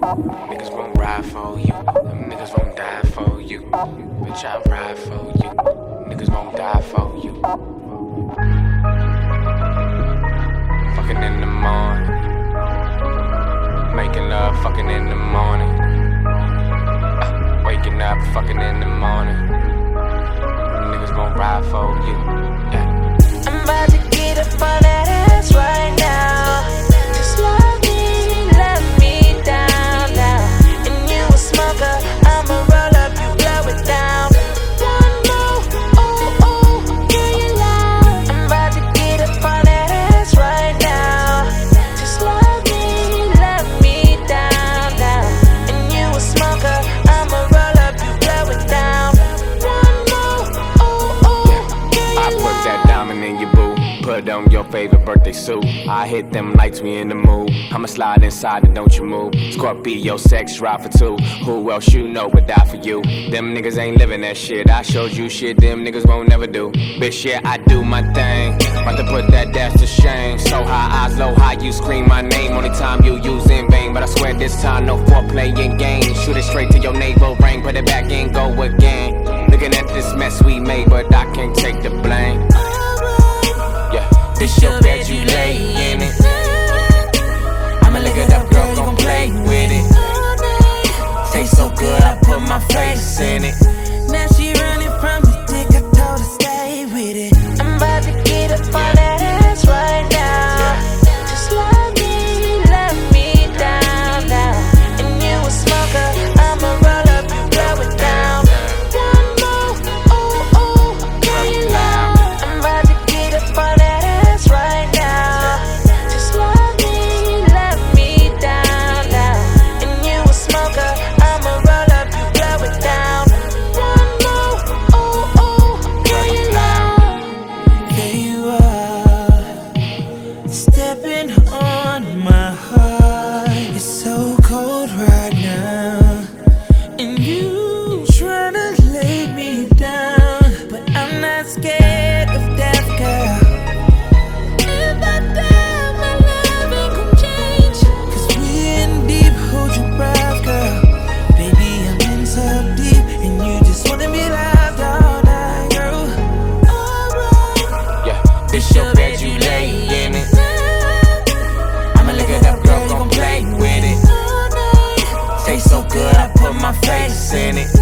Niggas won't ride for you. Them niggas won't die for you. Bitch, I ride for you. Niggas won't die for you. Fucking in the morning. Making love, fucking in the morning. Waking up, fucking in the morning. Niggas gon' ride for you. Yeah. I'm about to get up on that ass right now. Just love me down now. And you a smoker, I'ma roll up, you blow it down. One more, oh, oh, girl, you loud. I'm about to get up on that ass right now. Just love me down now. And you a smoker, I'ma roll up, you blow it down. One more, oh, oh, girl, you I put that diamond in your boo. Put on your favorite birthday suit. I hit them lights, we in the mood. I'ma slide inside and don't you move. Scorpio sex drive for two. Who else you know would die for you? Them niggas ain't living that shit. I showed you shit them niggas won't never do. Bitch, yeah, I do my thing. About to put that dash to shame. So high, eyes low, high, you scream my name. Only time you use in vain. But I swear this time no foreplay in game. Shoot it straight to your navel ring. Put it back in, go again. Looking at this mess we made, but I can't take the blame. This your bed, you lay in it. I'ma lick it up, girl, gon' play with it. Taste so good, I put my face in it. now she running from the dick, I told her stay with it. I'm about to get up on that ass right now. Just love me down now. And you a smoker, I'ma roll up, you blow it down. One more, oh, oh, girl, you loud. I'm about to get up on that ass right now. Just love me down now. And you a smoker, I'ma roll up, you blow it down. One more, oh, oh, girl, you loud. Here you are, stepping on my heart. It's so cold right now, and you tryna lay me down, but I'm not scared of death, girl. If I die, my love ain't gon' change. 'Cause we in deep, hold your breath, girl. Baby, I'm in so deep, and you just wanna be loved all night, girl. Alright. Yeah, this your bed, you lay in it. I'ma lick it up, girl, gon' play with it. Taste so good, I put my face in it.